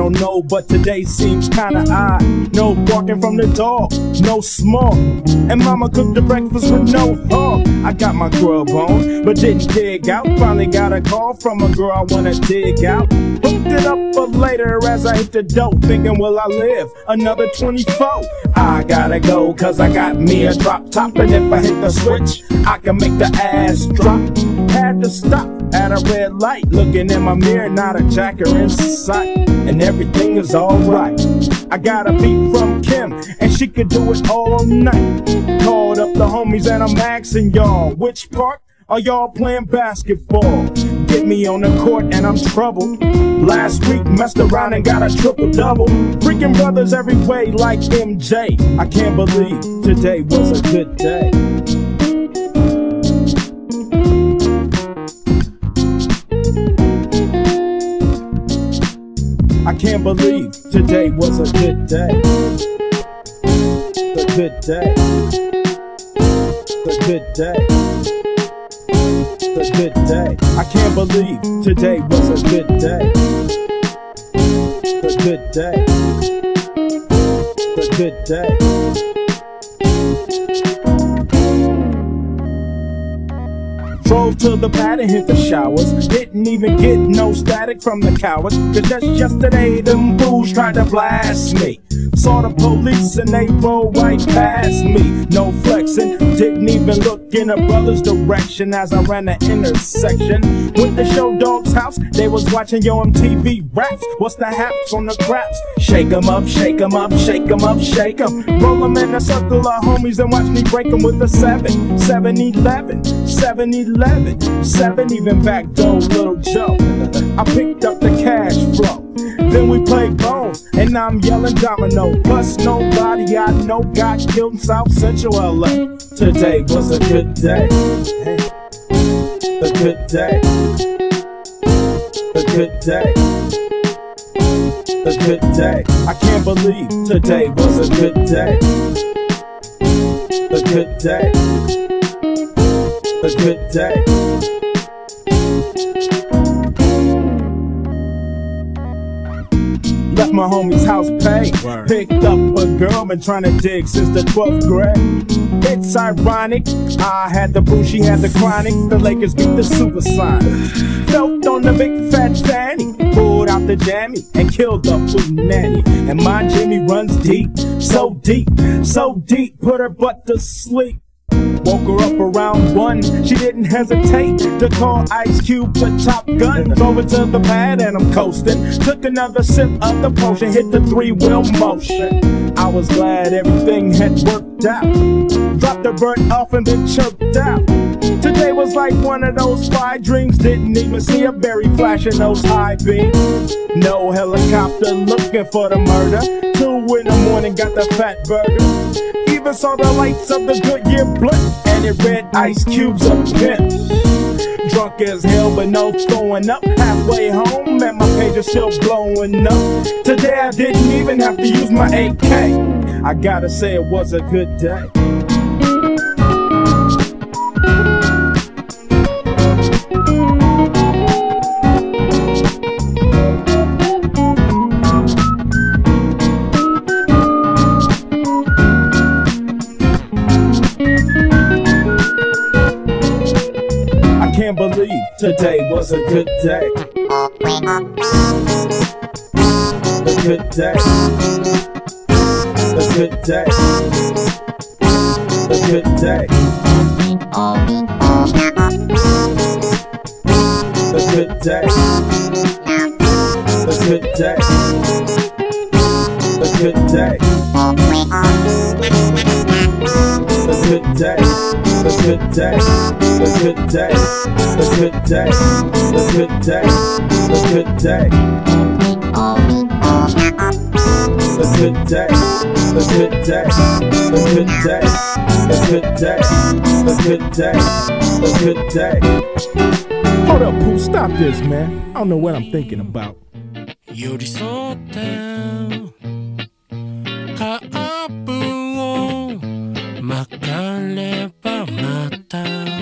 don't know, but today seems kinda odd. No barking from the dog, no smoke, and mama cooked the breakfast with no hog. I got my grub on, but didn't dig out. Finally got a call from a girl I wanna dig out. Hooked it up for later as I hit the dope, thinking will I live another 24? I gotta go cause I got me a drop top, and if I hit the switch I can make the ass drop. Had to stop at a red light, looking in my mirror, not a jacker in sight, and everything is alright. I got a beat from Kim, and she could do it all night. Called up the homies and I'm asking y'all, which part are y'all playing basketball? Get me on the court and I'm troubled. Last week messed around and got a triple-double. Freaking brothers every way like MJ. I can't believe today was a good day. I can't believe today was a good day. A good day. A good day. A good day. I can't believe today was a good day. A good day. A good day. Drove to the pad and hit the showers. Didn't even get no static from the cowards, cause just yesterday them fools tried to blast me. Saw the police and they rolled right past me. No flexing, didn't even look in a brother's direction as I ran the intersection. Went to Show Dog's house, they was watching Yo MTV Raps. What's the haps on the craps? Shake 'em up, shake 'em up, shake 'em up, shake 'em. Roll 'em in a circle of homies and watch me break 'em with a 7-11, 7-11, 7 even back door Little Joe. I picked up the cash flow. Then we played bones, and I'm yelling domino. Plus nobody I know got killed in South Central LA. Today was a good day. A good day. A good day. A good day. I can't believe today was a good day. A good day. A good day. Left my homie's house paid. Picked up a girl, been trying to dig since the 12th grade. It's ironic, I had the boo, she had the chronic. The Lakers beat the Supersonics. Felt on the big fat fanny, pulled out the jammy and killed the food nanny. And my Jimmy runs deep, so deep, so deep, put her butt to sleep. Woke her up around 1, she didn't hesitate to call Ice Cube the Top Gun. Drove it to the pad and I'm coasting. Took another sip of the potion, hit the 3-wheel motion. I was glad everything had worked out. Dropped the bird off and then chirped out. Today was like one of those fly dreams. Didn't even see a berry flashing those high beams. No helicopter looking for the murder. 2 in the morning, got the fat burger. Even saw the lights of the Goodyear blimp, and it read Ice Cube's a pimp. Drunk as hell, but no throwing up. Halfway home, and my page is still blowing up. Today I didn't even have to use my AK. I gotta say it was a good day. Can't believe today was a good day. A good day. A good day. A good day. A good day. A good day. A good day. A good day. A good day. A good day. A good day. A good day. A good day. A good day. A good day. A good day. A good day. A good day. A good day. Hold up, Pooh, stop this, man. I don't know what I'm thinking about. 寄り添ってカープを曲がればまた